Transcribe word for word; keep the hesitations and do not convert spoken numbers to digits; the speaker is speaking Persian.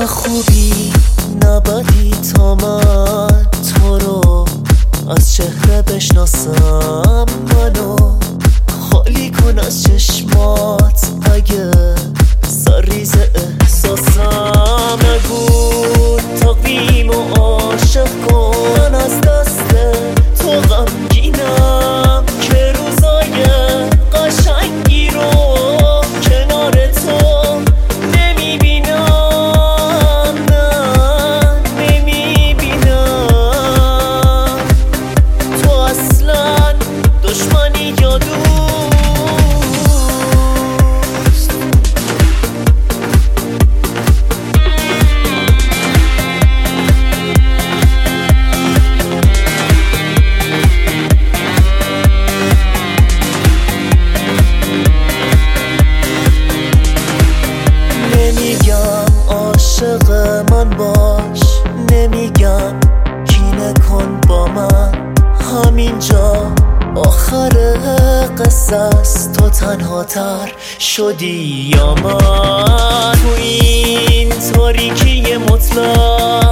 نه خوبی نه بدی تا من تو رو از چهره بشناسم. منو خالی کن از چشمات اگه سرریز احساسم. نگو تقویم و عاشق کن از دست تو غمگینم که روزای قشنگی رو کنار تو نمیبینم. نه نمیبینم تو اصلا دشمنی یا دوست. عاشق من باش، نمیگم کینه کن با من. همینجا آخر قصه است، تو تنها تر شدی یا من. تو این تاریکی مطلق